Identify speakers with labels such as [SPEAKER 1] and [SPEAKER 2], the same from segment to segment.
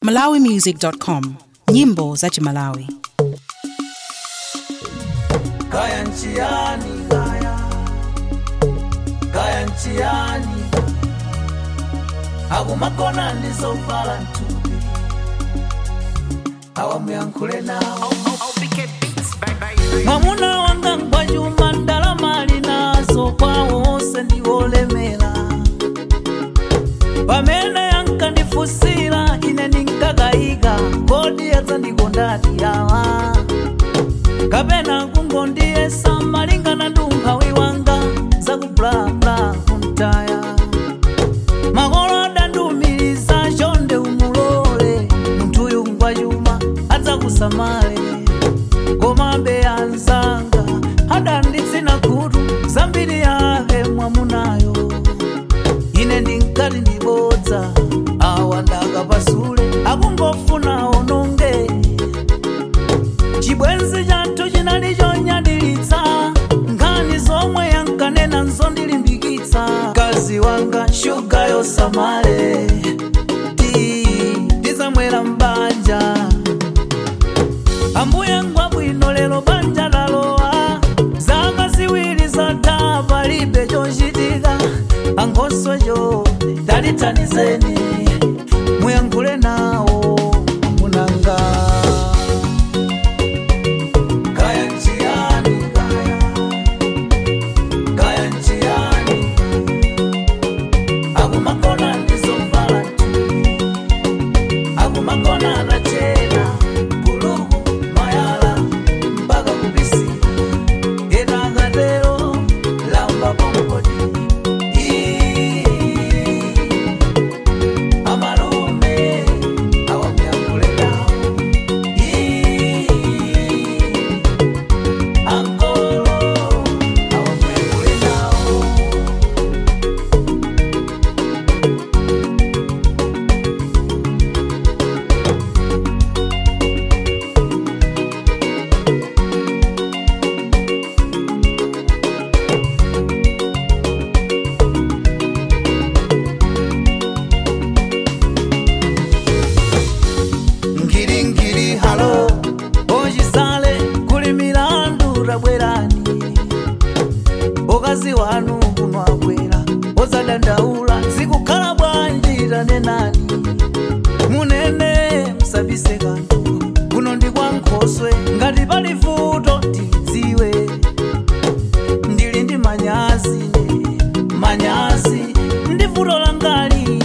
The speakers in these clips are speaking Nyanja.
[SPEAKER 1] malawimusic.com. Nyimbo za Malawi.
[SPEAKER 2] Kaya nchiani Kaya nchiani Agumakona ndizovala ntubi Awamuyankule nao Mamuna wanga ngwajuma ndala mali nazo kwa wose ndiwolemela Pamene yanka ndifusira ine ninkagaiga Kodi yaza ndigondati yawa Kapena kungondiye samalinga na dunga wiwanga Zagu bla bla kuntaya Magolo dandumiliza jonde umulole Mtuyu ngwajuma aza kusamale Komambe anzanga Hada nditsina kudu Zambiri yahe mwamunayo Ine ndinkali ndibodza Awandaga pasule Akungofuna ononge Chibwenzi jantu jinali jonyadilitsa Ngani zomwe yankanena nzondilimbikitsa Kazi wanga shuga yosamale Dizamwela mbanja Ambuye ngwa bwino lelo banja laloa Zanga ziwili za taba libe jonjidiga Angoso jo dalitanizeni Muyankule nao munanga Okazi wanu kunwabwera ozadandaula zikukhala bwanjira nenani munene musabise kantu kuno ndi kwa Nkhoswe ngati pali vuto tidziwe ndili ndi manyazi ndi vuto langali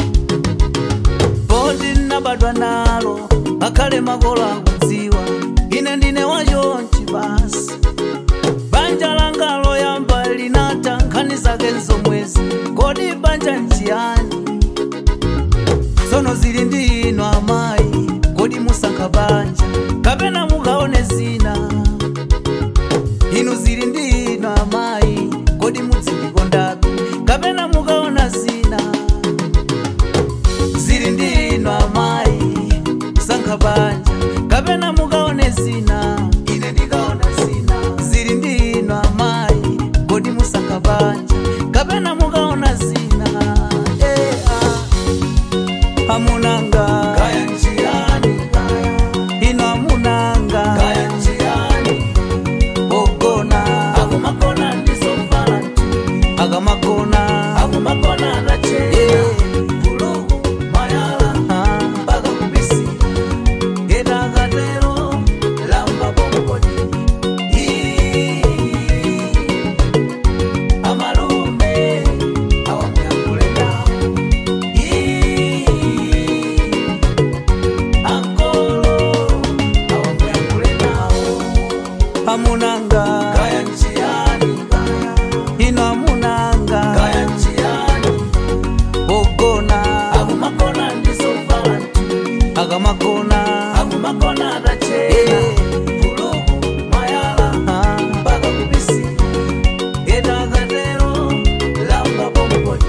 [SPEAKER 2] poti nabadwa nalo ngakhale makolo akudziwa ine ndine wachonchi basi banja langalo yamba linata nkhani zake nzomwezi kodi banja nchiyani sono zili ndi ino amayi kodi musankha banja kapena mukaone zina inu zili ndi ino amayi kodi mudzikondabe kapena mukaona zina zili ndi ino amayi musankha banja kapena mukaone zina ine ndikaona zina zili ndi ino amayi kodi musankha banja kapena mukaona zina amunanga kaya nchiani ino amunanga kaya nchiani ogona akumakona ndizovala ntubi akamakona adachena bulugu mayala mpaka kubisi edakatero lamba bomboni amalume awamuyankule nao amunanga kaya nchiani ino amunanga kaya nchiani ogona akumakona ndizovala ntubi akamakona adachena bulugu mayala mpaka kubisi edakatero lamba bomboni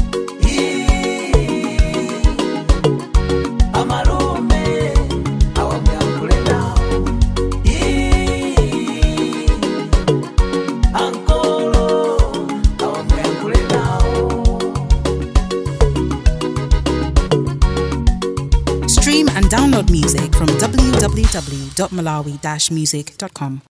[SPEAKER 2] amalume awamuyankule nao ankolo awamuyankule nao
[SPEAKER 1] Stream and download music from www.malawi-music.com.